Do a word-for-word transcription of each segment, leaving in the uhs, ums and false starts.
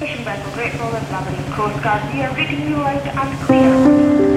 Fishing vessel Great Northern Labrador Coast Guard, we are reading you loud and clear.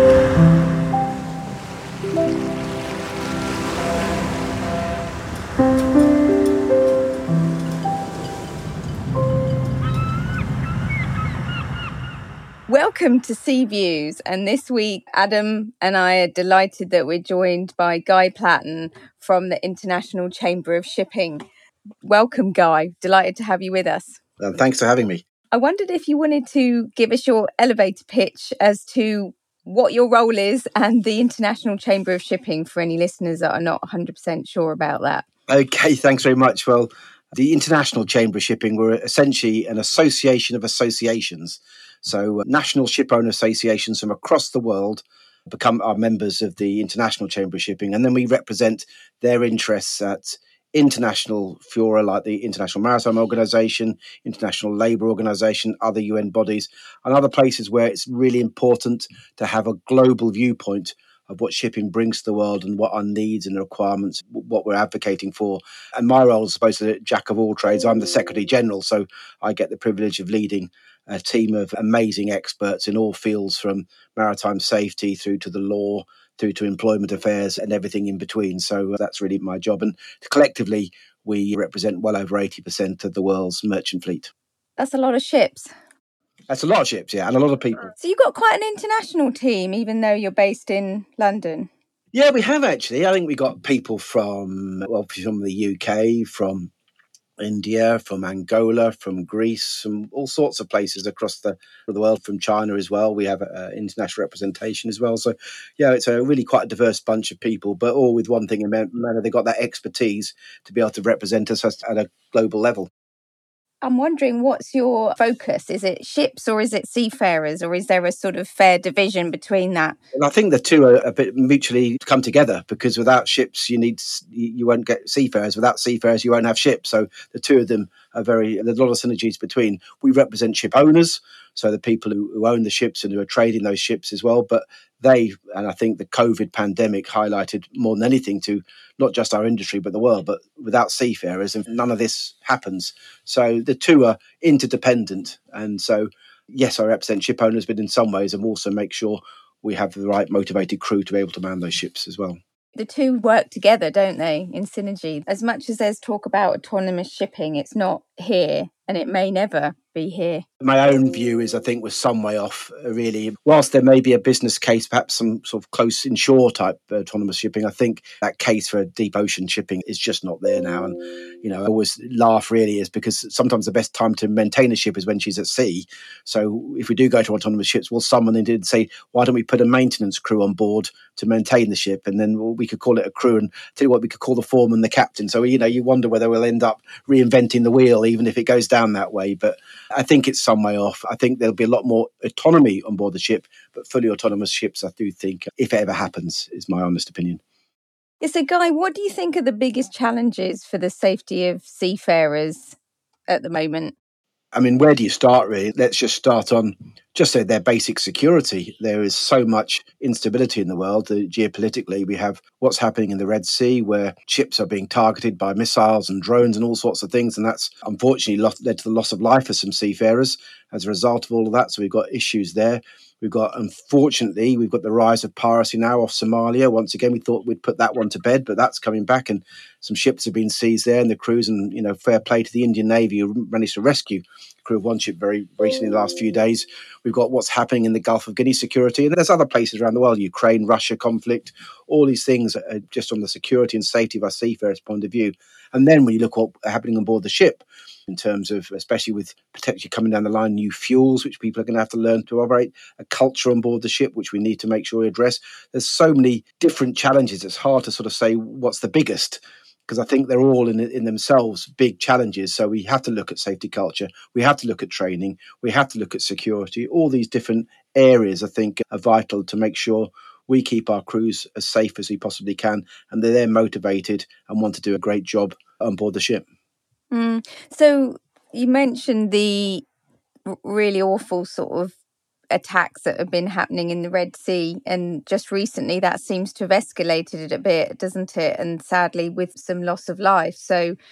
Welcome to Sea Views, and this week Adam and I are delighted that we're joined by Guy Platten from the International Chamber of Shipping. Welcome, Guy. Delighted to have you with us. Uh, thanks for having me. I wondered if you wanted to give us your elevator pitch as to what your role is and the International Chamber of Shipping for any listeners that are not one hundred percent sure about that. Okay, thanks very much. Well, the International Chamber of Shipping, we're essentially an association of associations. So uh, national ship owner associations from across the world become our members of the International Chamber of Shipping, and then we represent their interests at international fora like the International Maritime Organization, International Labour Organization, other U N bodies, and other places where it's really important to have a global viewpoint of what shipping brings to the world and what our needs and requirements, what we're advocating for. And my role is supposed to be jack of all trades. I'm the Secretary General, so I get the privilege of leading a team of amazing experts in all fields, from maritime safety through to the law, through to employment affairs and everything in between. So that's really my job. And collectively, we represent well over eighty percent of the world's merchant fleet. That's a lot of ships. That's a lot of ships, yeah, and a lot of people. So you've got quite an international team, even though you're based in London. Yeah, we have actually. I think we got people from, well, from the U K, from India, from Angola, from Greece, from all sorts of places across the, the world, from China as well. We have uh, international representation as well. So, yeah, it's a really quite a diverse bunch of people, but all with one thing in mind, they've got that expertise to be able to represent us at a global level. I'm wondering, what's your focus? Is it ships or is it seafarers, or is there a sort of fair division between that? And I think the two are a bit mutually come together, because without ships, you need you won't get seafarers. Without seafarers, you won't have ships. So the two of them are very, there's a lot of synergies between. We represent ship owners, so the people who, who own the ships and who are trading those ships as well. But they, and I think the COVID pandemic highlighted more than anything to not just our industry, but the world. But without seafarers, none of this happens. So the two are interdependent. And so, yes, I represent ship owners, but in some ways, I'm also make sure we have the right motivated crew to be able to man those ships as well. The two work together, don't they, in synergy? As much as there's talk about autonomous shipping, it's not here, and it may never be here. My own view is, I think, we're some way off, really. Whilst there may be a business case, perhaps some sort of close inshore type autonomous shipping, I think that case for deep ocean shipping is just not there now. And, you know, I always laugh really is because sometimes the best time to maintain a ship is when she's at sea. So if we do go to autonomous ships, well, someone did say, why don't we put a maintenance crew on board to maintain the ship? And then we could call it a crew, and tell you what, we could call the foreman the captain. So, you know, you wonder whether we'll end up reinventing the wheel, even if it goes down that way. But I think it's some way off. I think there'll be a lot more autonomy on board the ship, but fully autonomous ships, I do think, if it ever happens, is my honest opinion. Yeah, so Guy, what do you think are the biggest challenges for the safety of seafarers at the moment? I mean, where do you start, really? Let's just start on just say their basic security. There is so much instability in the world. Uh, geopolitically, we have what's happening in the Red Sea, where ships are being targeted by missiles and drones and all sorts of things. And that's unfortunately led to the loss of life for some seafarers as a result of all of that. So we've got issues there. We've got, unfortunately, we've got the rise of piracy now off Somalia. Once again, we thought we'd put that one to bed, but that's coming back, and some ships have been seized there, and the crews, and, you know, fair play to the Indian Navy who managed to rescue the crew of one ship very recently in the last few days. We've got what's happening in the Gulf of Guinea security, and there's other places around the world, Ukraine, Russia conflict, all these things are just on the security and safety of our seafarers' point of view. And then when you look at what's happening on board the ship, in terms of, especially with potentially coming down the line, new fuels, which people are going to have to learn to operate, a culture on board the ship, which we need to make sure we address. There's so many different challenges. It's hard to sort of say what's the biggest, because I think they're all in, in themselves big challenges. So we have to look at safety culture. We have to look at training. We have to look at security. All these different areas, I think, are vital to make sure we keep our crews as safe as we possibly can, and they're motivated and want to do a great job on board the ship. Mm. So you mentioned the really awful sort of attacks that have been happening in the Red Sea, and just recently that seems to have escalated it a bit, doesn't it? And sadly with some loss of life. So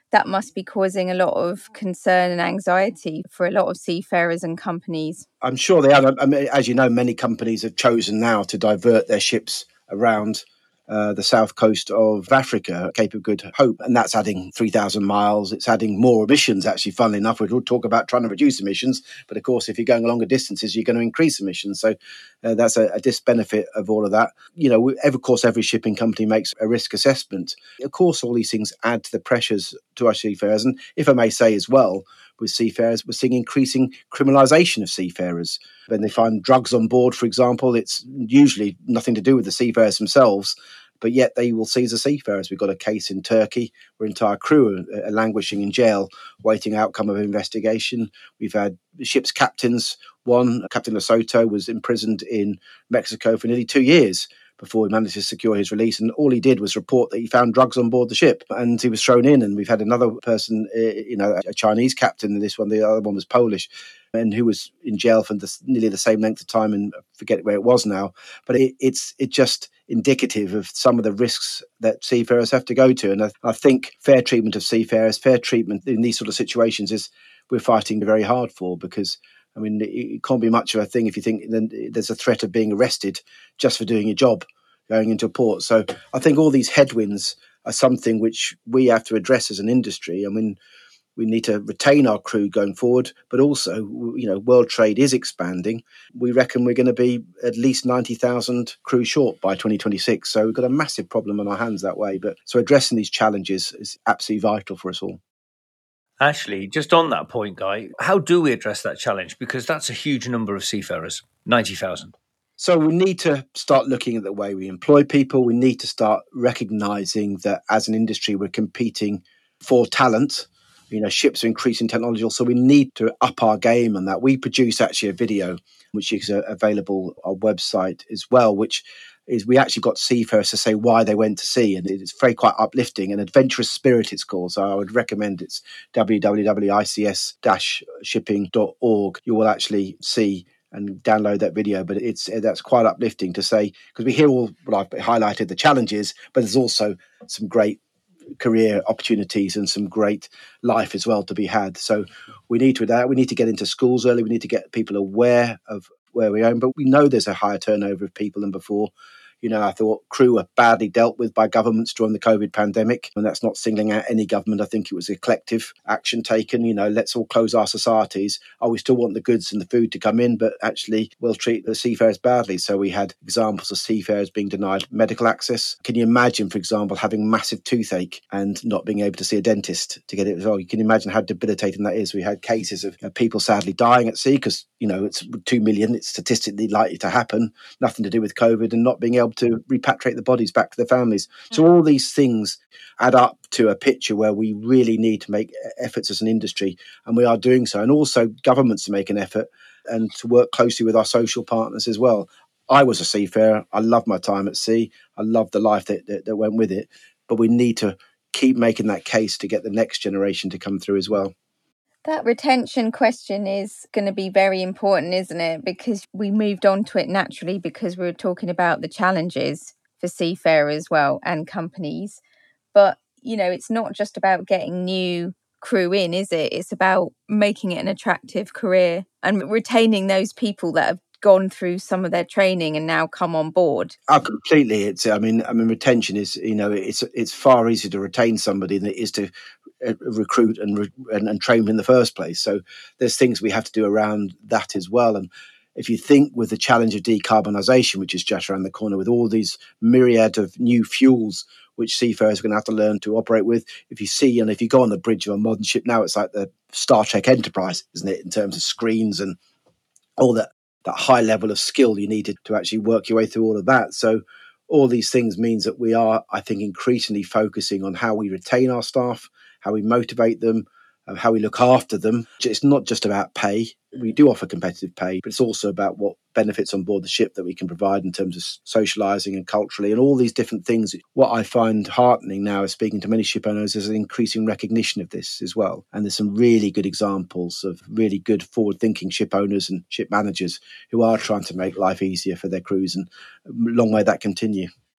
that must be causing a lot of concern and anxiety for a lot of seafarers and companies. I'm sure they are. I mean, as you know, many companies have chosen now to divert their ships around uh, the south coast of Africa, Cape of Good Hope, and that's adding three thousand miles. It's adding more emissions, actually, funnily enough. We'll talk about trying to reduce emissions, but of course, if you're going longer distances, you're going to increase emissions. So uh, that's a, a disbenefit of all of that. You know, we, of course, every shipping company makes a risk assessment. Of course, all these things add to the pressures to our seafarers. And if I may say as well, with seafarers, we're seeing increasing criminalisation of seafarers. When they find drugs on board, for example, it's usually nothing to do with the seafarers themselves, but yet they will seize the seafarers. We've got a case in Turkey where entire crew are languishing in jail, waiting outcome of investigation. We've had ship's captains. One, Captain Lesotho, was imprisoned in Mexico for nearly two years before he managed to secure his release. And all he did was report that he found drugs on board the ship and he was thrown in. And we've had another person, uh, you know, a Chinese captain, and this one, the other one was Polish, and who was in jail for the, nearly the same length of time, and I forget where it was now. But it, it's it's just indicative of some of the risks that seafarers have to go to. And I, I think fair treatment of seafarers, fair treatment in these sort of situations is we're fighting very hard for, because I mean, it can't be much of a thing if you think then there's a threat of being arrested just for doing your job, going into a port. So I think all these headwinds are something which we have to address as an industry. I mean, we need to retain our crew going forward, but also, you know, world trade is expanding. We reckon we're going to be at least ninety thousand crew short by twenty twenty-six. So we've got a massive problem on our hands that way. But so addressing these challenges is absolutely vital for us all. Actually, just on that point, Guy, how do we address that challenge? Because that's a huge number of seafarers, ninety thousand. So we need to start looking at the way we employ people. We need to start recognising that as an industry, we're competing for talent. You know, ships are increasing technology, so we need to up our game on that. We produce actually a video, which is uh, available on our website as well, which is we actually got seafarers to say why they went to sea, and it's very quite uplifting. And Adventurous Spirit it's called, so I would recommend it's w w w dot i c s dash shipping dot org. You will actually see and download that video, but it's that's quite uplifting to say, because we hear all what I've highlighted the challenges, but there's also some great career opportunities and some great life as well to be had. So we need to that we need to get into schools early. We need to get people aware of where we are, but we know there's a higher turnover of people than before. You know, I thought crew were badly dealt with by governments during the COVID pandemic, and that's not singling out any government. I think it was a collective action taken. You know, let's all close our societies. Oh, we still want the goods and the food to come in, but actually we'll treat the seafarers badly. So we had examples of seafarers being denied medical access. Can you imagine, for example, having massive toothache and not being able to see a dentist to get it as well? You can imagine how debilitating that is. We had cases of uh, people sadly dying at sea because, you know, it's two million. It's statistically likely to happen. Nothing to do with COVID, and not being able to repatriate the bodies back to their families. So all these things add up to a picture where we really need to make efforts as an industry, and we are doing so. And also governments to make an effort and to work closely with our social partners as well. I was a seafarer. I loved my time at sea. I loved the life that, that, that went with it. But we need to keep making that case to get the next generation to come through as well. That retention question is going to be very important, isn't it? Because we moved on to it naturally because we were talking about the challenges for seafarers as well and companies. But, you know, it's not just about getting new crew in, is it? It's about making it an attractive career and retaining those people that have gone through some of their training and now come on board. Oh, completely. It's, I mean, I mean, retention is, you know, it's it's far easier to retain somebody than it is to uh, recruit and, re- and and train in the first place. So there's things we have to do around that as well. And if you think with the challenge of decarbonisation, which is just around the corner, with all these myriad of new fuels which seafarers are going to have to learn to operate with, if you see, and if you go on the bridge of a modern ship now, it's like the Star Trek Enterprise, isn't it, in terms of screens and all that. that high level of skill you needed to actually work your way through all of that. So all these things means that we are, I think, increasingly focusing on how we retain our staff, how we motivate them, and how we look after them. It's not just about pay. We do offer competitive pay, but it's also about what benefits on board the ship that we can provide in terms of socialising and culturally and all these different things. What I find heartening now is speaking to many ship owners is an increasing recognition of this as well. And there's some really good examples of really good forward-thinking ship owners and ship managers who are trying to make life easier for their crews, and long may that continue.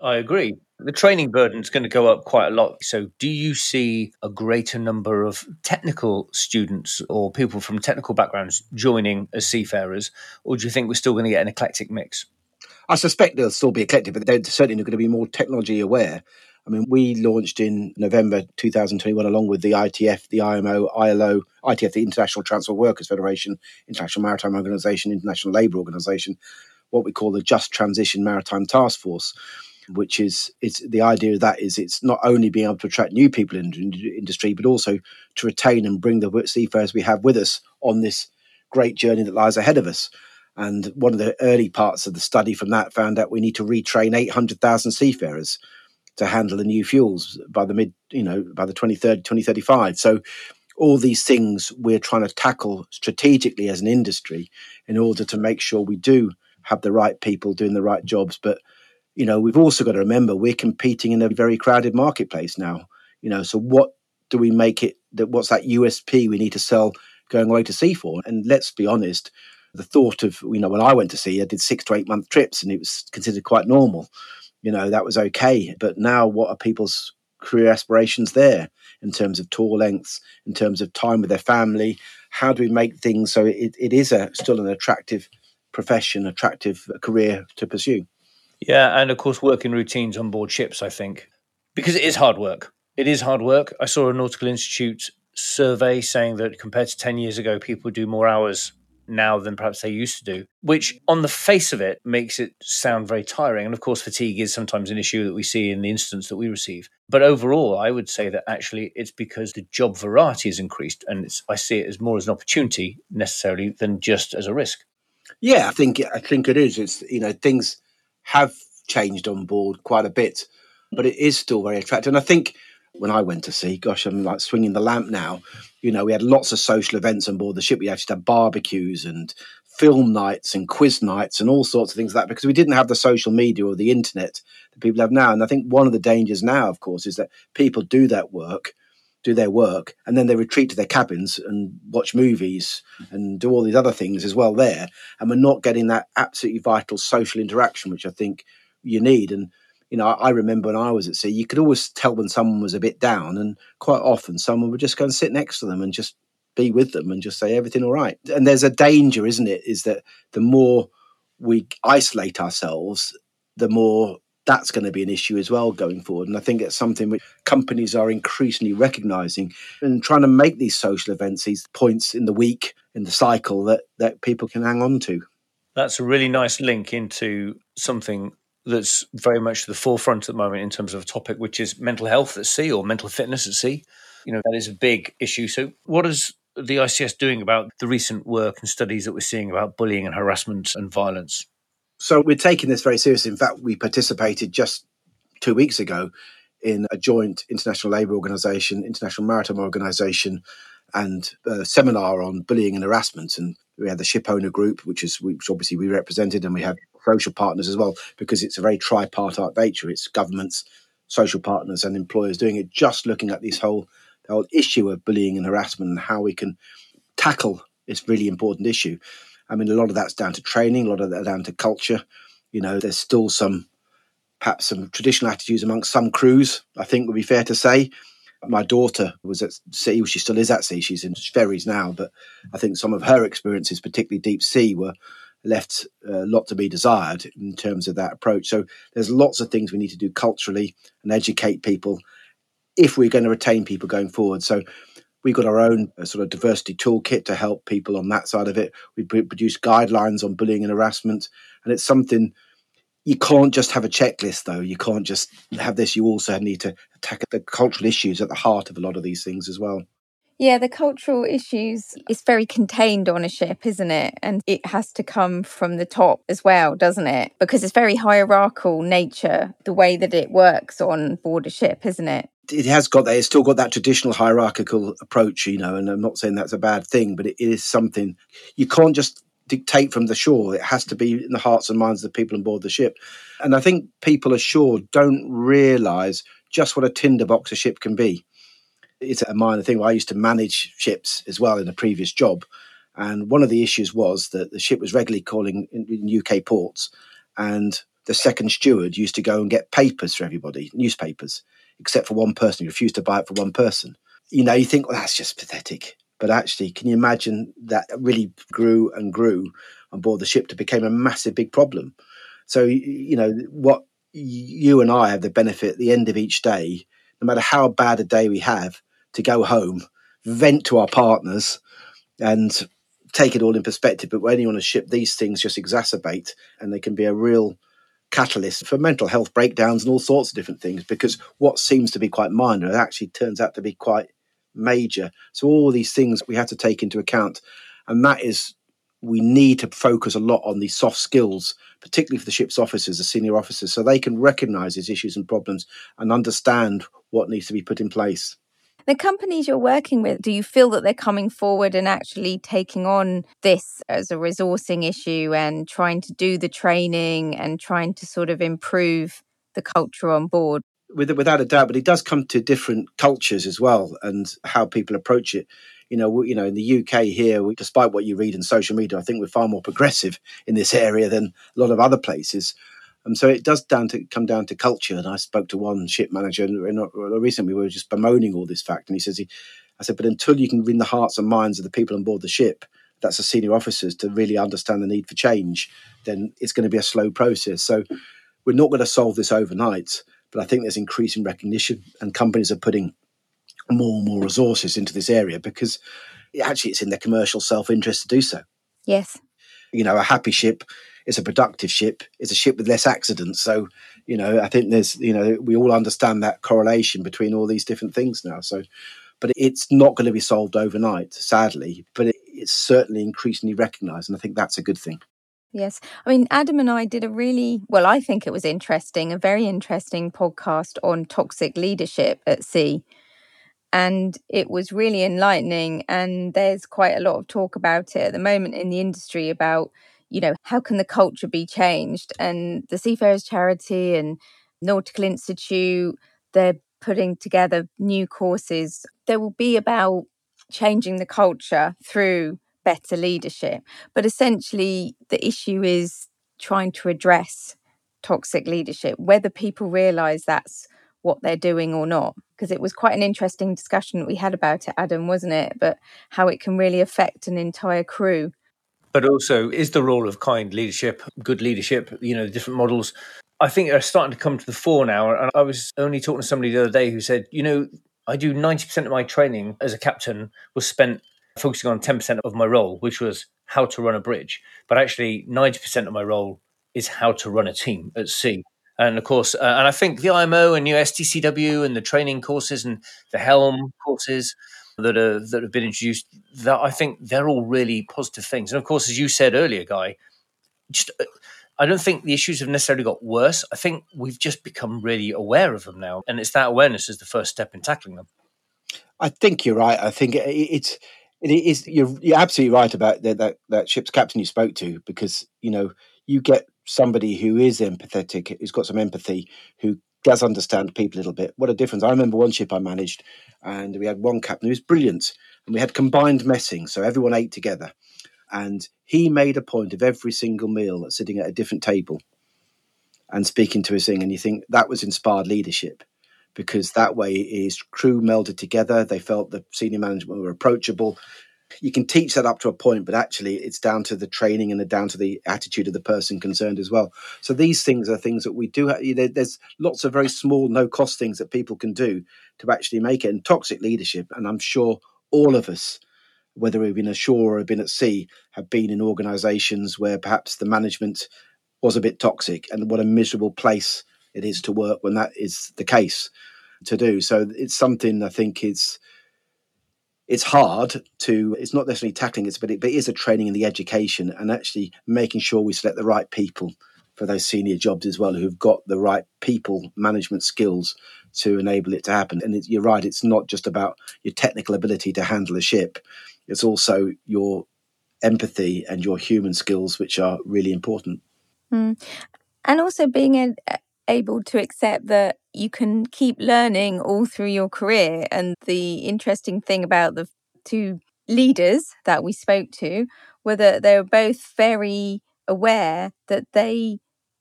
I agree. The training burden is going to go up quite a lot. So do you see a greater number of technical students or people from technical backgrounds joining as seafarers, or do you think we're still going to get an eclectic mix? I suspect they'll still be eclectic, but they're certainly going to be more technology aware. I mean, we launched in November two thousand twenty-one, along with the I T F, the I M O, I L O, I T F, the International Transport Workers Federation, International Maritime Organization, International Labour Organization, what we call the Just Transition Maritime Task Force, which is it's the idea of that is it's not only being able to attract new people into the industry, but also to retain and bring the seafarers we have with us on this great journey that lies ahead of us. And one of the early parts of the study from that found out we need to retrain eight hundred thousand seafarers to handle the new fuels by the mid, you know, by the twenty thirty, twenty thirty-five. So all these things we're trying to tackle strategically as an industry in order to make sure we do have the right people doing the right jobs. But, you know, we've also got to remember we're competing in a very crowded marketplace now, you know, so what do we make it, that what's that U S P we need to sell going away to sea for? And let's be honest, the thought of, you know, when I went to sea, I did six to eight month trips and it was considered quite normal. You know, that was okay. But now what are people's career aspirations there in terms of tour lengths, in terms of time with their family? How do we make things so it, it is a still an attractive profession, attractive career to pursue? Yeah, and of course, working routines on board ships, I think, because it is hard work. It is hard work. I saw a Nautical Institute survey saying that compared to ten years ago, people do more hours now than perhaps they used to do, which on the face of it makes it sound very tiring. And of course, fatigue is sometimes an issue that we see in the instance that we receive. But overall, I would say that actually it's because the job variety has increased. And it's, I see it as more as an opportunity necessarily than just as a risk. Yeah, I think I think it is. It's, you know, things have changed on board quite a bit, but it is still very attractive. And I think when I went to sea, gosh, I'm like swinging the lamp now. You know, we had lots of social events on board the ship. We actually had barbecues and film nights and quiz nights and all sorts of things like that, because we didn't have the social media or the internet that people have now. And I think one of the dangers now, of course, is that people do that work, do their work, and then they retreat to their cabins and watch movies and do all these other things as well there. And we're not getting that absolutely vital social interaction, which I think you need. And you know, I remember when I was at sea, you could always tell when someone was a bit down, and quite often someone would just go and sit next to them and just be with them and just say, everything all right. And there's a danger, isn't it, is that the more we isolate ourselves, the more that's going to be an issue as well going forward. And I think it's something which companies are increasingly recognising and trying to make these social events, these points in the week, in the cycle that, that people can hang on to. That's a really nice link into something that's very much to the forefront at the moment in terms of a topic, which is mental health at sea or mental fitness at sea. You know, that is a big issue. So what is the I C S doing about the recent work and studies that we're seeing about bullying and harassment and violence? So we're taking this very seriously. In fact, we participated just two weeks ago in a joint International Labour Organisation, International Maritime Organisation, and a seminar on bullying and harassment. And we had the ship owner group, which is which obviously we represented, and we have social partners as well, because it's a very tripartite nature. It's governments, social partners and employers doing it, just looking at this whole, the whole issue of bullying and harassment and how we can tackle this really important issue. I mean, a lot of that's down to training, a lot of that down to culture. You know, there's still some, perhaps some traditional attitudes amongst some crews, I think would be fair to say. My daughter was at sea, she still is at sea, she's in ferries now, but I think some of her experiences, particularly deep sea, were left a lot to be desired in terms of that approach. So there's lots of things we need to do culturally and educate people if we're going to retain people going forward. So we've got our own uh, sort of diversity toolkit to help people on that side of it. We produce guidelines on bullying and harassment, and it's something you can't just have a checklist, though. You can't just have this. You also need to attack the cultural issues at the heart of a lot of these things as well. Yeah, the cultural issues is very contained on a ship, isn't it? And it has to come from the top as well, doesn't it? Because it's very hierarchical nature, the way that it works on board a ship, isn't it? It has got that. It's still got that traditional hierarchical approach, you know, and I'm not saying that's a bad thing, but it is something you can't just dictate from the shore. It has to be in the hearts and minds of the people on board the ship. And I think people ashore don't realise just what a tinderbox a ship can be. It's a minor thing. I used to manage ships as well in a previous job. And one of the issues was that the ship was regularly calling in U K ports. And the second steward used to go and get papers for everybody, newspapers, except for one person. He refused to buy it for one person. You know, you think, well, that's just pathetic. But actually, can you imagine that really grew and grew on board the ship to become a massive, big problem? So, you know, what you and I have the benefit at the end of each day, no matter how bad a day we have, to go home, vent to our partners and take it all in perspective. But when you're on a ship, these things just exacerbate, and they can be a real catalyst for mental health breakdowns and all sorts of different things, because what seems to be quite minor actually turns out to be quite major. So all these things we have to take into account, and that is, we need to focus a lot on these soft skills, particularly for the ship's officers, the senior officers, so they can recognise these issues and problems and understand what needs to be put in place. The companies you're working with, do you feel that they're coming forward and actually taking on this as a resourcing issue and trying to do the training and trying to sort of improve the culture on board? Without a doubt, but it does come to different cultures as well and how people approach it. You know, you know, in the U K here, we, despite what you read in social media, I think we're far more progressive in this area than a lot of other places. And so it does down to come down to culture. And I spoke to one ship manager, and recently we were just bemoaning all this fact. And he says, he, I said, but until you can win the hearts and minds of the people on board the ship, that's the senior officers, to really understand the need for change, then it's going to be a slow process. So we're not going to solve this overnight. But I think there's increasing recognition, and companies are putting more and more resources into this area because actually it's in their commercial self-interest to do so. Yes. You know, a happy ship is a productive ship, it's a ship with less accidents. So, you know, I think there's, you know, we all understand that correlation between all these different things now. So, but it's not going to be solved overnight, sadly, but it, it's certainly increasingly recognised, and I think that's a good thing. Yes. I mean, Adam and I did a really, well, I think it was interesting, a very interesting podcast on toxic leadership at sea. And it was really enlightening. And there's quite a lot of talk about it at the moment in the industry about, you know, how can the culture be changed? And the Seafarers Charity and Nautical Institute, they're putting together new courses. There will be about changing the culture through better leadership. But essentially, the issue is trying to address toxic leadership, whether people realise that's what they're doing or not. Because it was quite an interesting discussion that we had about it, Adam, wasn't it? But how it can really affect an entire crew. But also, is the role of kind leadership, good leadership, you know, the different models, I think are starting to come to the fore now. And I was only talking to somebody the other day who said, you know, I do ninety percent of my training as a captain was spent focusing on ten percent of my role, which was how to run a bridge. But actually, ninety percent of my role is how to run a team at sea. And of course, uh, and I think the I M O and new S T C W and the training courses and the Helm courses that are that have been introduced, that I think they're all really positive things. And of course, as you said earlier, Guy, just I don't think the issues have necessarily got worse. I think we've just become really aware of them now, and it's that awareness is the first step in tackling them. I think you're right. I think it, it's it is you're you're absolutely right about that, that that ship's captain you spoke to, because you know you get somebody who is empathetic, who's got some empathy, who does understand people a little bit. What a difference. I remember one ship I managed, and we had one captain who was brilliant, and we had combined messing, so everyone ate together. And he made a point of every single meal sitting at a different table and speaking to his thing. And you think that was inspired leadership, because that way his crew melded together. They felt the senior management were approachable. You can teach that up to a point, but actually it's down to the training and down to the attitude of the person concerned as well. So these things are things that we do have. There's lots of very small, no-cost things that people can do to actually make it. And toxic leadership, and I'm sure all of us, whether we've been ashore or have been at sea, have been in organisations where perhaps the management was a bit toxic, and what a miserable place it is to work when that is the case to do. So it's something I think is it's hard to, it's not necessarily tackling it, but it, but it is a training in the education and actually making sure we select the right people for those senior jobs as well, who've got the right people management skills to enable it to happen. And it, you're right, it's not just about your technical ability to handle a ship. It's also your empathy and your human skills, which are really important. Mm. And also being a, able to accept that you can keep learning all through your career. And the interesting thing about the two leaders that we spoke to were that they were both very aware that they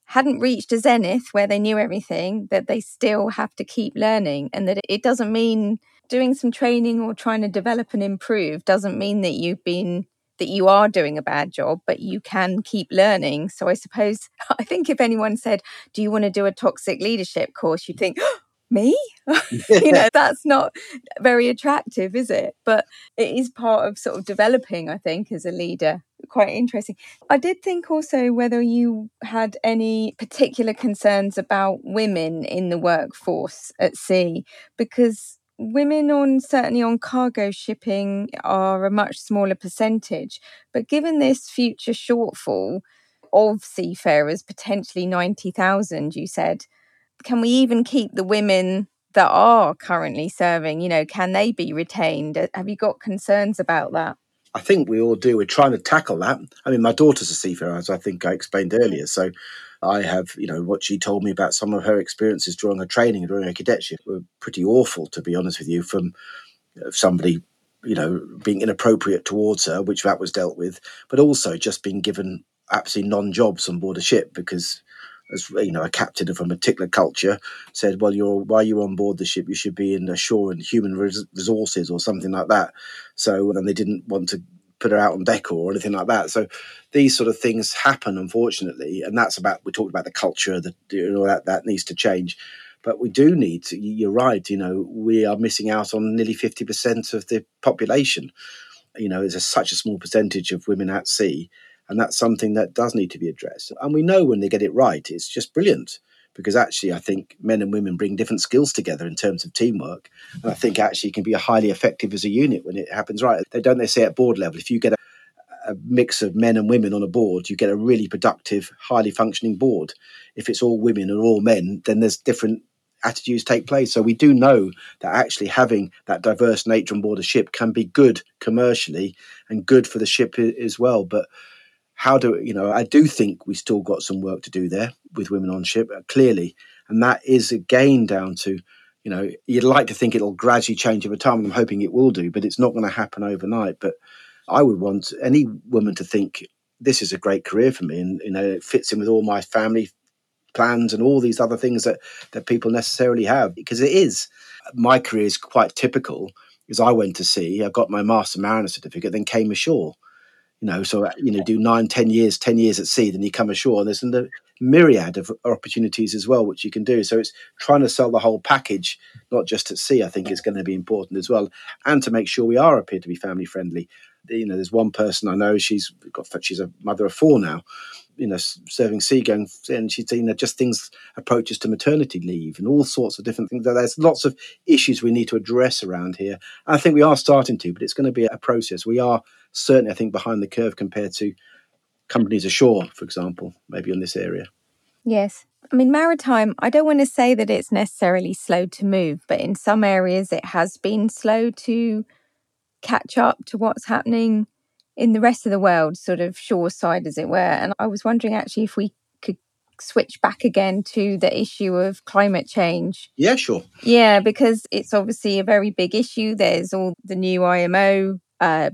hadn't reached a zenith where they knew everything, that they still have to keep learning, and that it doesn't mean doing some training or trying to develop and improve doesn't mean that you've been that you are doing a bad job, but you can keep learning. So I suppose, I think if anyone said, do you want to do a toxic leadership course? You'd think, oh, me? You know, that's not very attractive, is it? But it is part of sort of developing, I think, as a leader. Quite interesting. I did think also whether you had any particular concerns about women in the workforce at sea, because women on certainly on cargo shipping are a much smaller percentage. But given this future shortfall of seafarers, potentially ninety thousand, you said, can we even keep the women that are currently serving? You know, can they be retained? Have you got concerns about that? I think we all do. We're trying to tackle that. I mean, my daughter's a seafarer, as I think I explained earlier. So I have, you know, what she told me about some of her experiences during her training and during her cadetship were pretty awful, to be honest with you, from somebody, you know, being inappropriate towards her, which that was dealt with, but also just being given absolutely non-jobs on board a ship because, as you know, a captain of a particular culture said, well, you're while you're on board the ship, you should be in the shore and human res- resources or something like that. So, and they didn't want to put her out on deck or anything like that. So these sort of things happen, unfortunately. And that's about, we talked about the culture, that, you know, that, that needs to change. But we do need to, you're right, you know, we are missing out on nearly fifty percent of the population. You know, there's a, such a small percentage of women at sea. And that's something that does need to be addressed. And we know when they get it right, it's just brilliant. Because actually, I think men and women bring different skills together in terms of teamwork. And I think actually it can be highly effective as a unit when it happens right. They don't they say at board level, if you get a, a mix of men and women on a board, you get a really productive, highly functioning board. If it's all women or all men, then there's different attitudes take place. So we do know that actually having that diverse nature on board a ship can be good commercially and good for the ship as well. But how do, you know, I do think we still got some work to do there with women on ship, uh, clearly. And that is again down to, you know, you'd like to think it'll gradually change over time. I'm hoping it will do, but it's not going to happen overnight. But I would want any woman to think this is a great career for me. And, you know, it fits in with all my family plans and all these other things that, that people necessarily have, because it is. My career is quite typical because I went to sea, I got my Master Mariner certificate, then came ashore. You know, so, you know, do nine, ten years, ten years at sea, then you come ashore. There's a myriad of opportunities as well, which you can do. So it's trying to sell the whole package, not just at sea, I think is going to be important as well. And to make sure we are appear to be family friendly. You know, there's one person I know, she's got, she's a mother of four now, you know, serving seagoing, and she's, you know, just things, approaches to maternity leave and all sorts of different things. There's lots of issues we need to address around here. And I think we are starting to, but it's going to be a process. We are certainly, I think, behind the curve compared to companies ashore, for example, maybe in this area. Yes. I mean, maritime, I don't want to say that it's necessarily slow to move, but in some areas it has been slow to catch up to what's happening in the rest of the world, sort of shore side, as it were. And I was wondering actually if we could switch back again to the issue of climate change. Yeah, sure. Yeah, because it's obviously a very big issue. There's all the new I M O uh,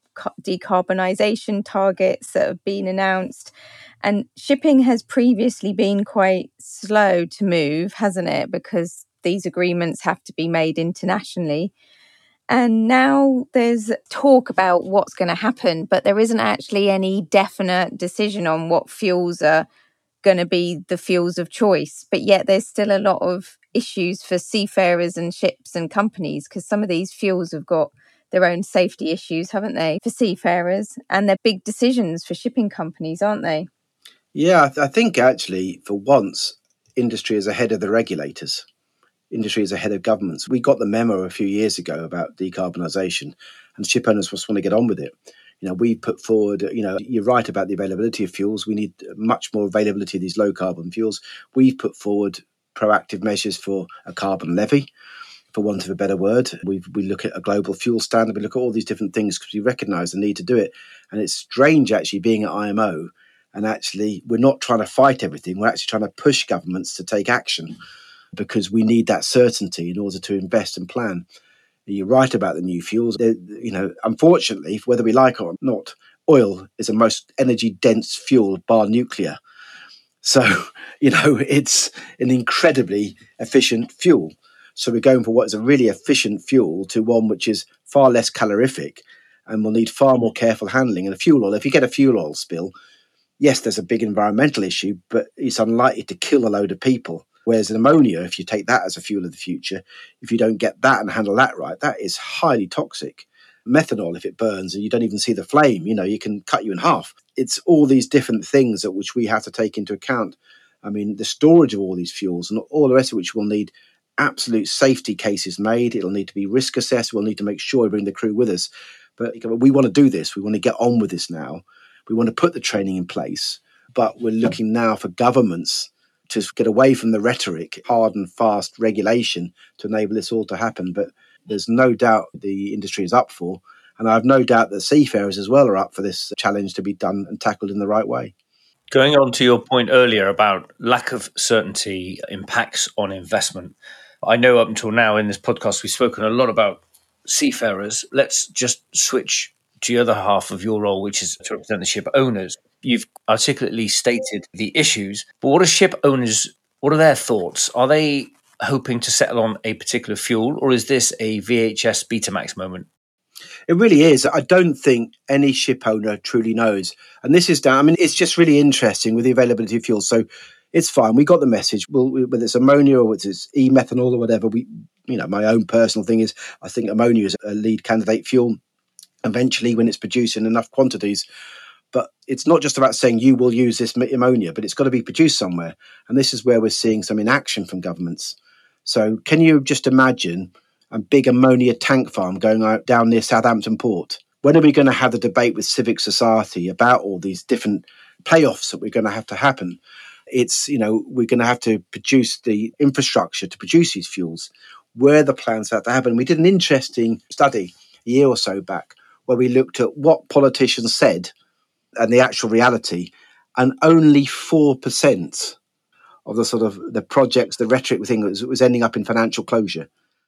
decarbonisation targets that have been announced. And shipping has previously been quite slow to move, hasn't it? Because these agreements have to be made internationally. And now there's talk about what's going to happen, but there isn't actually any definite decision on what fuels are going to be the fuels of choice. But yet there's still a lot of issues for seafarers and ships and companies, because some of these fuels have got their own safety issues, haven't they, for seafarers? And they're big decisions for shipping companies, aren't they? Yeah, I, th- I think actually, for once, industry is ahead of the regulators. Industry is ahead of governments. We got the memo a few years ago about decarbonisation, and ship owners just want to get on with it. You know, we put forward, you know, you're right about the availability of fuels. We need much more availability of these low carbon fuels. We've put forward proactive measures for a carbon levy, for want of a better word. We we look at a global fuel standard. We look at all these different things because we recognise the need to do it. And it's strange actually being at I M O, and actually we're not trying to fight everything. We're actually trying to push governments to take action, because we need that certainty in order to invest and plan. You're right about the new fuels. They're, you know, unfortunately, whether we like it or not, oil is the most energy dense fuel bar nuclear. So, you know, it's an incredibly efficient fuel. So we're going for what is a really efficient fuel to one which is far less calorific and will need far more careful handling. And a fuel oil, if you get a fuel oil spill, yes, there's a big environmental issue, but it's unlikely to kill a load of people. Whereas an ammonia, if you take that as a fuel of the future, if you don't get that and handle that right, that is highly toxic. Methanol, if it burns and you don't even see the flame, you know, you can cut you in half. It's all these different things that which we have to take into account. I mean, the storage of all these fuels and all the rest of which will need absolute safety cases made. It'll need to be risk assessed. We'll need to make sure we bring the crew with us. But we want to do this. We want to get on with this now. We want to put the training in place. But we're looking now for governments to get away from the rhetoric, hard and fast regulation to enable this all to happen. But there's no doubt the industry is up for. And I have no doubt that seafarers as well are up for this challenge to be done and tackled in the right way. Going on to your point earlier about lack of certainty impacts on investment. I know up until now in this podcast, we've spoken a lot about seafarers. Let's just switch to the other half of your role, which is to represent the ship owners. You've articulately stated the issues, but what are ship owners, what are their thoughts? Are they hoping to settle on a particular fuel, or is this a V H S Betamax moment? It really is. I don't think any ship owner truly knows. And this is down, I mean, it's just really interesting with the availability of fuel. So it's fine. We got the message. Well, whether it's ammonia or whether it's e-methanol or whatever, we, you know, my own personal thing is I think ammonia is a lead candidate fuel eventually when it's produced in enough quantities. But it's not just about saying you will use this ammonia, but it's got to be produced somewhere. And this is where we're seeing some inaction from governments. So can you just imagine a big ammonia tank farm going out down near Southampton Port? When are we going to have the debate with civic society about all these different playoffs that we're going to have to happen? It's, you know, we're going to have to produce the infrastructure to produce these fuels. Where are the plans that to happen? We did an interesting study a year or so back where we looked at what politicians said and the actual reality, and only four percent of the sort of the projects, the rhetoric thing was, was ending up in financial closure.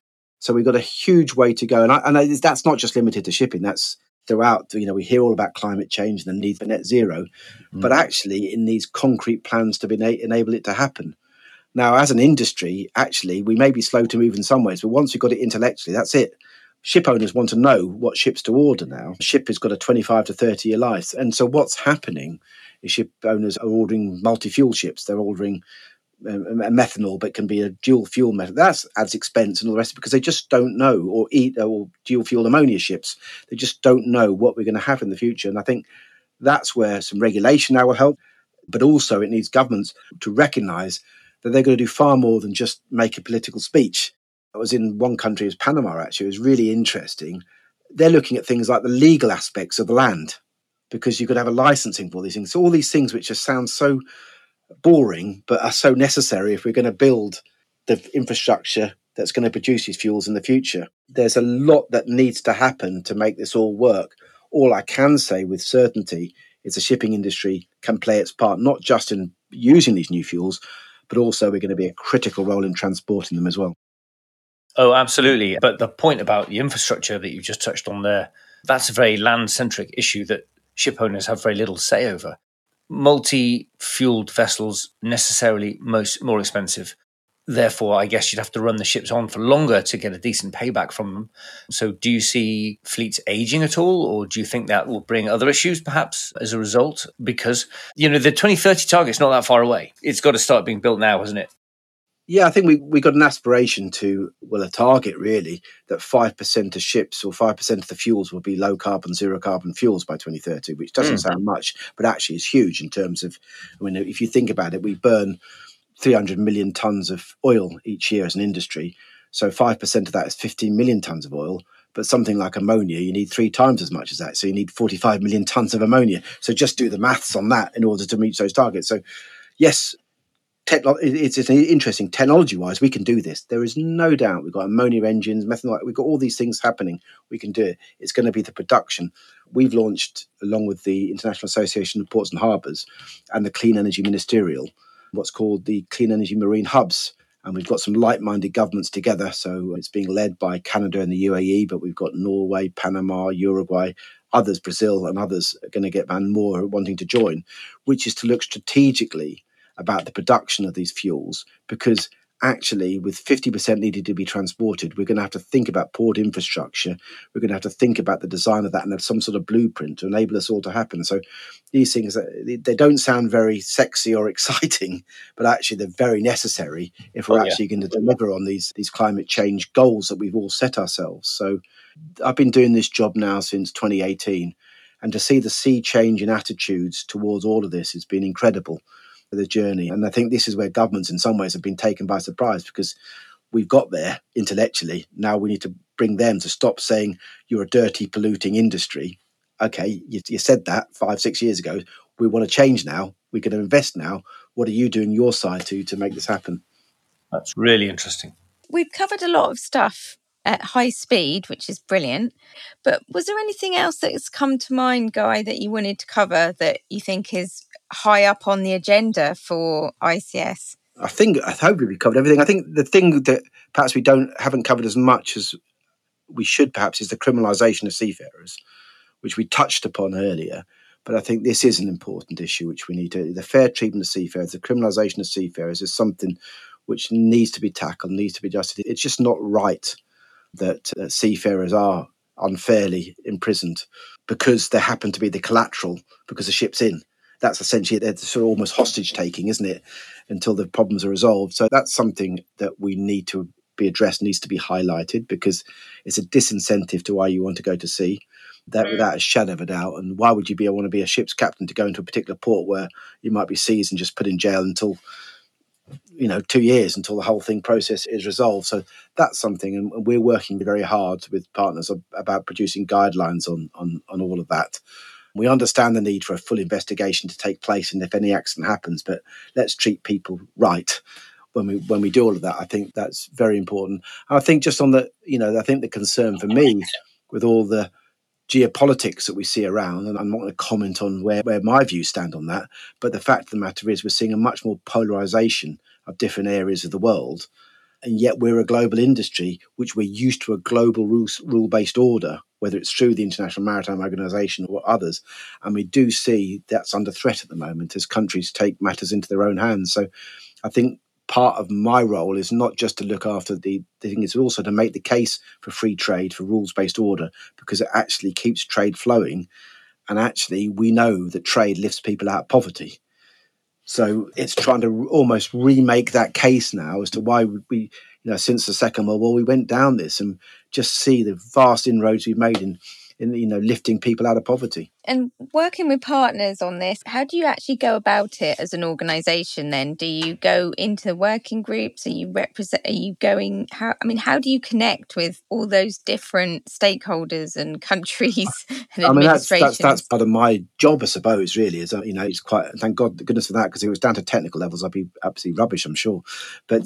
So we've got a huge way to go. And, I, and that's not just limited to shipping. That's throughout, you know, we hear all about climate change and the need for net zero, mm. but actually in these concrete plans to be na- enable it to happen. Now, as an industry, actually, we may be slow to move in some ways, but once we've got it intellectually, that's it. Ship owners want to know what ships to order now. A ship has got a twenty-five to thirty year life. And so what's happening is ship owners are ordering multi-fuel ships. They're ordering a methanol, but can be a dual fuel method. That adds expense and all the rest because they just don't know, or eat or dual fuel ammonia ships. They just don't know what we're going to have in the future. And I think that's where some regulation now will help, but also it needs governments to recognise that they're going to do far more than just make a political speech. I was in one country, it was Panama actually, it was really interesting. They're looking at things like the legal aspects of the land, because you could have a licensing for all these things. So all these things which just sound so boring, but are so necessary if we're going to build the infrastructure that's going to produce these fuels in the future. There's a lot that needs to happen to make this all work. All I can say with certainty is the shipping industry can play its part, not just in using these new fuels, but also we're going to be a critical role in transporting them as well. Oh, absolutely. But the point about the infrastructure that you just touched on there, that's a very land-centric issue that ship owners have very little say over. Multi-fueled vessels necessarily most more expensive. Therefore, I guess you'd have to run the ships on for longer to get a decent payback from them. So do you see fleets aging at all, or do you think that will bring other issues perhaps as a result? Because, you know, the twenty thirty target's not that far away. It's got to start being built now, hasn't it? Yeah, I think we we got an aspiration to, well, a target really, that five percent of ships or five percent of the fuels will be low carbon, zero carbon fuels by twenty thirty, which doesn't mm. sound much, but actually is huge in terms of, I mean, if you think about it, we burn three hundred million tons of oil each year as an industry. So five percent of that is fifteen million tons of oil. But something like ammonia, you need three times as much as that. So you need forty-five million tons of ammonia. So just do the maths on that in order to reach those targets. So yes, Techno- it's, it's interesting. Technology-wise, we can do this. There is no doubt. We've got ammonia engines, methanol. We've got all these things happening. We can do it. It's going to be the production. We've launched, along with the International Association of Ports and Harbours and the Clean Energy Ministerial, what's called the Clean Energy Marine Hubs. And we've got some like-minded governments together. So it's being led by Canada and the U A E, but we've got Norway, Panama, Uruguay, others, Brazil, and others are going to get and more wanting to join, which is to look strategically about the production of these fuels, because actually with fifty percent needed to be transported, we're going to have to think about port infrastructure. We're going to have to think about the design of that and have some sort of blueprint to enable this all to happen. So these things, they don't sound very sexy or exciting, but actually they're very necessary if we're Oh, yeah. actually going to deliver on these, these climate change goals that we've all set ourselves. So I've been doing this job now since twenty eighteen, and to see the sea change in attitudes towards all of this has been incredible, the journey. And I think this is where governments in some ways have been taken by surprise, because we've got there intellectually. Now we need to bring them to stop saying you're a dirty, polluting industry. Okay, you, you said that five, six years ago. We want to change now. We're going to invest now. What are you doing your side to to make this happen? That's really interesting. We've covered a lot of stuff at high speed, which is brilliant. But was there anything else that's come to mind, Guy, that you wanted to cover that you think is high up on the agenda for I C S? I think I hope we've covered everything. I think the thing that perhaps we don't haven't covered as much as we should perhaps is the criminalisation of seafarers, which we touched upon earlier. But I think this is an important issue which we need to, the fair treatment of seafarers, the criminalisation of seafarers is something which needs to be tackled, needs to be adjusted. It's just not right that uh, seafarers are unfairly imprisoned because they happen to be the collateral because the ship's in. That's essentially, it's sort of almost hostage taking, isn't it, until the problems are resolved. So that's something that we need to be addressed, needs to be highlighted, because it's a disincentive to why you want to go to sea, that without a shadow of a doubt. And why would you be want to be a ship's captain to go into a particular port where you might be seized and just put in jail until, you know, two years until the whole thing process is resolved? So that's something, and we're working very hard with partners about producing guidelines on on, on all of that. We understand the need for a full investigation to take place, and if any accident happens, but let's treat people right when we when we do all of that. I think that's very important. And I think just on the, you know, I think the concern for me with all the geopolitics that we see around, and I'm not going to comment on where, where my views stand on that, but the fact of the matter is we're seeing a much more polarization of different areas of the world. And yet we're a global industry, which we're used to a global rules, rule-based order, whether it's through the International Maritime Organization or others. And we do see that's under threat at the moment as countries take matters into their own hands. So I think part of my role is not just to look after the, the thing, it's also to make the case for free trade, for rules-based order, because it actually keeps trade flowing. And actually, we know that trade lifts people out of poverty. So it's trying to almost remake that case now as to why we, you know, since the Second World War, we went down this, and just see the vast inroads we've made in, in, you know, lifting people out of poverty. And working with partners on this, how do you actually go about it as an organisation then? Do you go into working groups? Are you represent? Are you going, how, I mean, how do you connect with all those different stakeholders and countries and I mean, that's, administrations? that's, that's part of my job, I suppose, really, is, you know, it's quite, thank God, goodness for that, because if it was down to technical levels, I'd be absolutely rubbish, I'm sure. But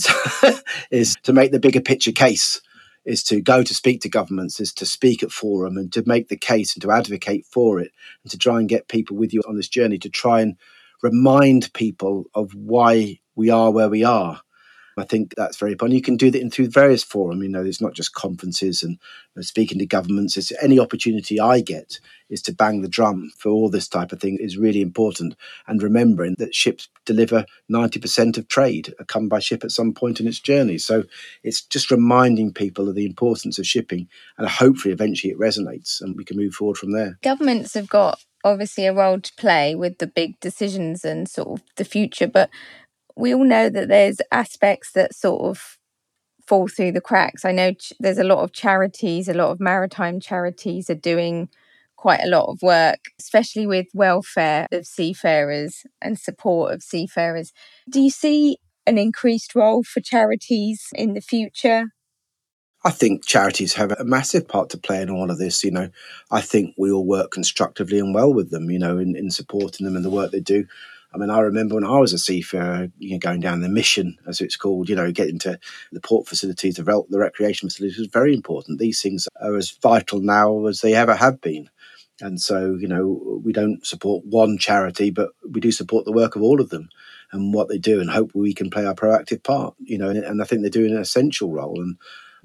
is to make the bigger picture case, is to go to speak to governments, is to speak at forum and to make the case and to advocate for it, and to try and get people with you on this journey, to try and remind people of why we are where we are. I think that's very important. You can do that in through various forums. You know, it's not just conferences and you know, speaking to governments. It's any opportunity I get is to bang the drum for all this type of thing is really important. And remembering that ships deliver ninety percent of trade come by ship at some point in its journey. So it's just reminding people of the importance of shipping, and hopefully eventually it resonates and we can move forward from there. Governments have got obviously a role to play with the big decisions and sort of the future, but we all know that there's aspects that sort of fall through the cracks. I know ch- there's a lot of charities, a lot of maritime charities are doing quite a lot of work, especially with welfare of seafarers and support of seafarers. Do you see an increased role for charities in the future? I think charities have a massive part to play in all of this. You know, I think we all work constructively and well with them, you know, in, in supporting them and the work they do. I mean, I remember when I was a seafarer, you know, going down the mission, as it's called, you know, getting to the port facilities, the, rel- the recreation facilities was very important. These things are as vital now as they ever have been. And so, you know, we don't support one charity, but we do support the work of all of them and what they do, and hope we can play our proactive part, you know, and, and I think they're doing an essential role. And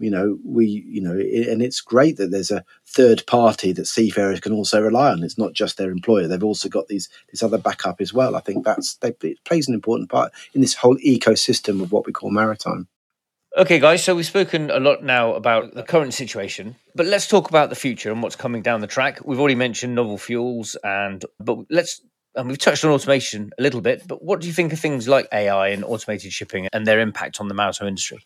You know, we, you know, and it's great that there's a third party that seafarers can also rely on. It's not just their employer; they've also got these this other backup as well. I think that's they, it plays an important part in this whole ecosystem of what we call maritime. Okay, guys, so we've spoken a lot now about the current situation, but let's talk about the future and what's coming down the track. We've already mentioned novel fuels, and but let's and we've touched on automation a little bit. But what do you think of things like A I and automated shipping and their impact on the maritime industry?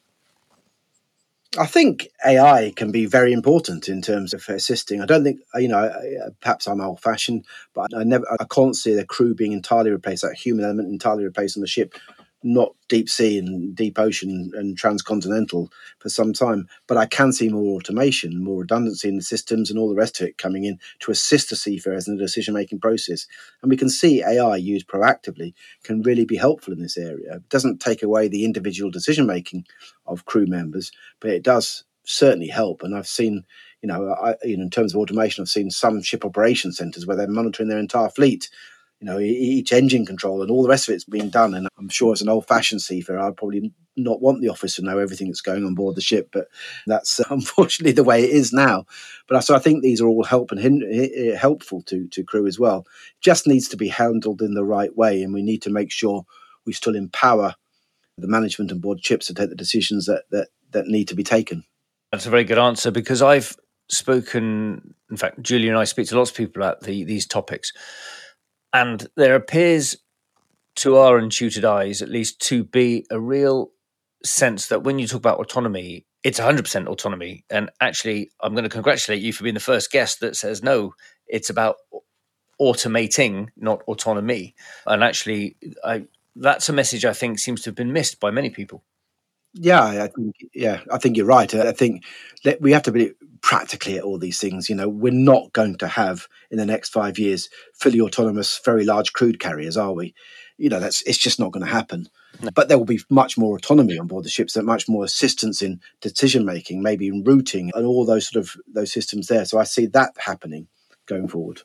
I think A I can be very important in terms of assisting. I don't think, you know, perhaps I'm old fashioned, but I never, I can't see the crew being entirely replaced, that human element entirely replaced on the ship, not deep sea and deep ocean and transcontinental for some time. But I can see more automation, more redundancy in the systems and all the rest of it coming in to assist the seafarers in the decision-making process. And we can see A I used proactively can really be helpful in this area. It doesn't take away the individual decision-making of crew members, but it does certainly help. And I've seen, you know, I, you know, in terms of automation, I've seen some ship operation centres where they're monitoring their entire fleet, you know, each engine control and all the rest of it's being done. And I'm sure as an old-fashioned seafarer, I'd probably not want the office to know everything that's going on board the ship, but that's uh, unfortunately the way it is now. But so I think these are all help and hin- helpful to, to crew as well. Just needs to be handled in the right way, and we need to make sure we still empower the management and board ships to take the decisions that, that, that need to be taken. That's a very good answer, because I've spoken, in fact, Julie and I speak to lots of people about the, these topics. And there appears, to our untutored eyes, at least, to be a real sense that when you talk about autonomy, it's one hundred percent autonomy. And actually, I'm going to congratulate you for being the first guest that says, no, it's about automating, not autonomy. And actually, I, that's a message I think seems to have been missed by many people. Yeah, I think, yeah, I think you're right. I think that we have to be practically at all these things. You know, we're not going to have in the next five years fully autonomous, very large crude carriers, are we? You know, that's it's just not going to happen. No. But there will be much more autonomy on board the ships, and much more assistance in decision making, maybe in routing, and all those sort of those systems there. So I see that happening going forward.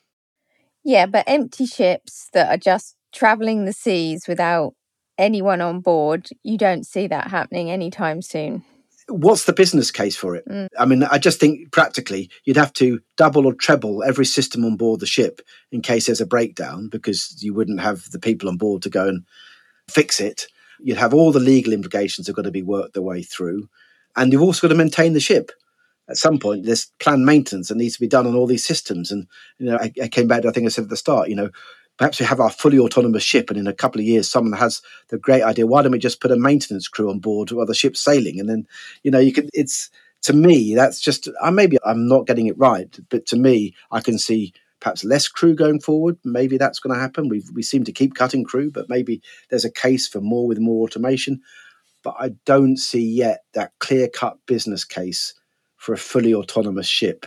Yeah, but empty ships that are just travelling the seas without anyone on board, you don't see that happening anytime soon. What's the business case for it? Mm. I mean, I just think practically you'd have to double or treble every system on board the ship in case there's a breakdown, because you wouldn't have the people on board to go and fix it. You'd have all the legal implications that have got to be worked their way through. And you've also got to maintain the ship. At some point, there's planned maintenance that needs to be done on all these systems. And, you know, I, I came back to, I think I said at the start, you know, perhaps we have our fully autonomous ship, and in a couple of years, someone has the great idea, why don't we just put a maintenance crew on board while the ship's sailing? And then, you know, you could, it's, to me, that's just, I maybe I'm not getting it right, but to me, I can see perhaps less crew going forward. Maybe that's going to happen. We we seem to keep cutting crew, but maybe there's a case for more with more automation. But I don't see yet that clear-cut business case for a fully autonomous ship,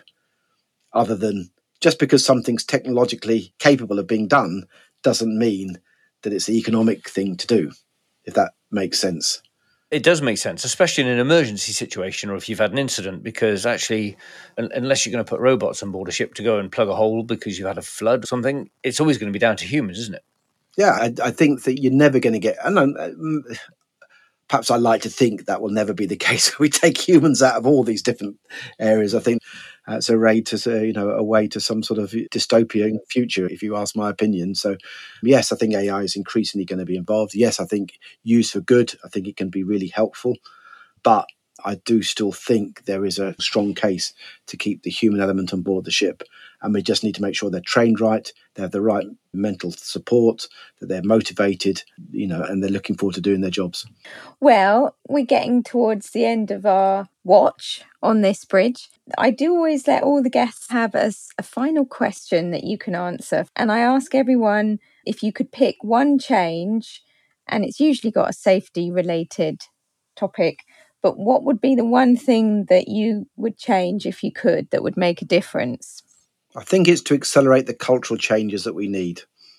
other than just because something's technologically capable of being done doesn't mean that it's the economic thing to do, if that makes sense. It does make sense, especially in an emergency situation or if you've had an incident, because actually, unless you're going to put robots on board a ship to go and plug a hole because you had a flood or something, it's always going to be down to humans, isn't it? Yeah, I, I think that you're never going to get... I don't know, perhaps I like to think that will never be the case. We take humans out of all these different areas. I think that's a way to, you know, a way to some sort of dystopian future, if you ask my opinion. So, yes, I think A I is increasingly going to be involved. Yes, I think used for good, I think it can be really helpful. But I do still think there is a strong case to keep the human element on board the ship. And we just need to make sure they're trained right, they have the right mental support, that they're motivated, you know, and they're looking forward to doing their jobs. Well, we're getting towards the end of our watch on this bridge. I do always let all the guests have a, a final question that you can answer. And I ask everyone if you could pick one change, and it's usually got a safety-related topic, but what would be the one thing that you would change if you could that would make a difference? I think it's to accelerate the cultural changes that we need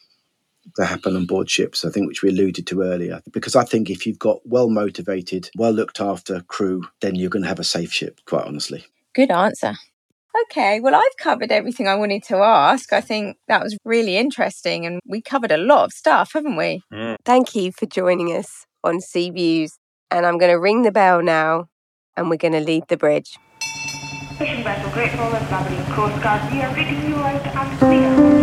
to happen on board ships, I think, which we alluded to earlier. Because I think if you've got well-motivated, well-looked-after crew, then you're going to have a safe ship, quite honestly. Good answer. Okay, well, I've covered everything I wanted to ask. I think that was really interesting, and we covered a lot of stuff, haven't we? Mm. Thank you for joining us on Sea Views. And I'm going to ring the bell now and we're going to leave the bridge. Fishing vessel Great Falls, Aberdeen Coast Guard, we are reading you out and clear.